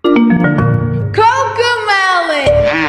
Cocomelon.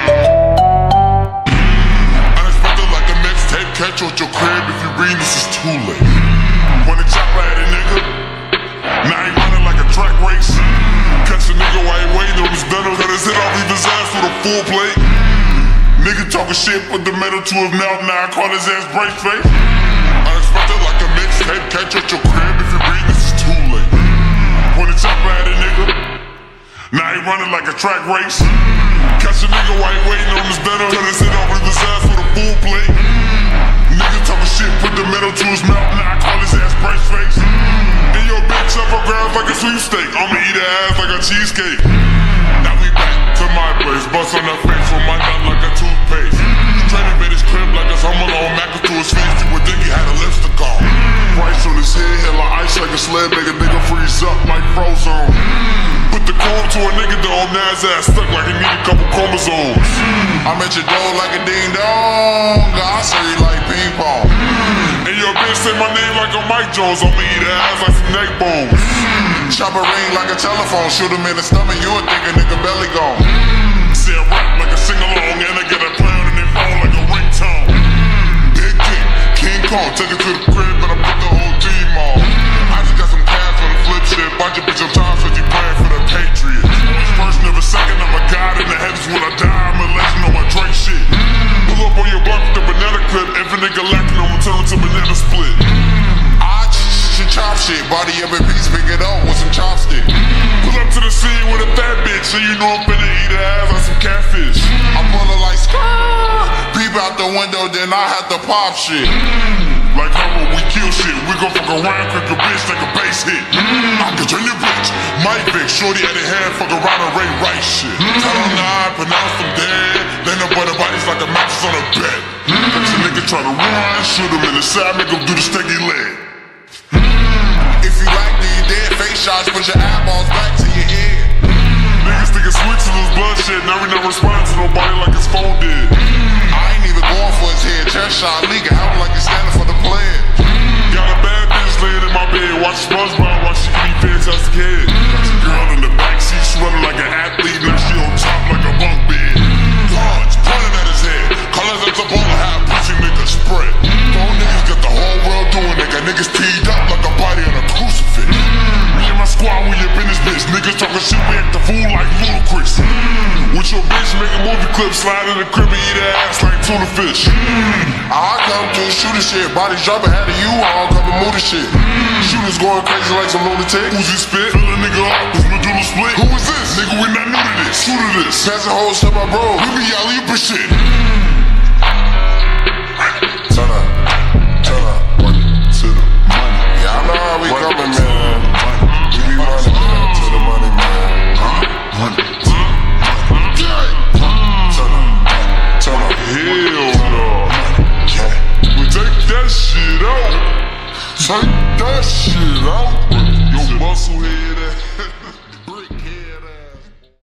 Unexpected like a mixtape, catch you at your crib. If you read this, is too late. When the chopper at a nigga, now he running like a track race. Catch a nigga while he waiting on his dinner, cut his head off, leave his ass with a full plate. Nigga talking shit, put the metal to his mouth, now I call his ass brace face. Unexpected like a mixtape, catch you at your crib. If you read this, is too late. When the chopper at a nigga, now he running like a track race. Catch a nigga while he waiting on his dinner, cut his head off, leave his ass with a full plate. Nigga talking shit, put the metal to his mouth, now I call his ass brace face. And your bitch up her grounds like a sweepstake, I'ma eat her ass like a cheesecake. Now we back to my place, bust on her face with my nut like a toothpaste. Straight in his crib like it's Home Alone, Mac to his face, you would think he had a lipstick on. Price on his head, hell like ice like a sled, make a nigga freeze up like Frozone. Put the chrome to a nigga dome, now his ass stuck like he need a couple chromosomes. I'm at your door like a ding dong, I say you like ping pong. And your bitch say my name like a Mike Jones, I'ma eat her ass like some neck bones. Chop a ring like a telephone, shoot him in the stomach, you would think a nigga belly gone. Say a rap like a sing-along, and I get a clown in their phone like a ringtone. Big King, King Kong, take it to the crib and I put the whole team on. I just got some cash on the flip shit, bunch of bitch on time, so you praying for the Patriots. First, never second, I'm a god in the heavens when I die, I'm a legend on my Drake shit. Pull up on your block with the banana clip, if a nigga lacking, I'ma turn it to banana split. I chop shit, body up in piece, pick it up with some chopstick. Pull up to the scene with a fat bitch, so you know I'm finna eat her ass like some catfish. I pull her like peep out the window, then I have to pop shit. Like how we kill shit, we gon' fuck around, quick a bitch like a bass hit. I can turn your bitch, my bitch, shorty at the hand, fuck around and Ray Rice shit. Tell them nah, pronounce them dead, then up on the bodies like a mattress on a bed. If a nigga try to run, shoot him in the side, make him do the sticky leg. If you like me, you dead, face shots, put your eyeballs back to your head. Niggas think it's slick to lose blood shit, now we never respond to nobody like his phone did. I ain't even going for his head, chest shot leaking, out like he's standing for the pledge. Got a bad bitch laying in my bed, watch SpongeBob while she eat fantastic head. Got your girl in the backseat, she running like an athlete, now she on top like a bunk bed. Guns pointing at his head, colors at the ball, half pussy nigga spread. Those niggas got the whole world doing it, got niggas teed up like a body on a crucifix. Me and my squad, we up in this bitch, niggas talking shit, we act the fool like Ludacris. With your bitch, make a movie clip, slide in the crib and eat her ass like tuna fish. I come to shoot the shit, bodies dropping, had a U-Haul, couple motor shit. Shooters going crazy like some lunatic. Uzi spit, fill a nigga up, his medulla split. Who is this? Nigga, we not new to this. Shoot to this. Pass the whole stuff, my bro. We be alley up and shit. Turn up, money to the money. Yeah, I know how we coming, man. We be running to the money, man. Money. Turn up, hell no. We take that shit out. Take that shit out. Your muscle head.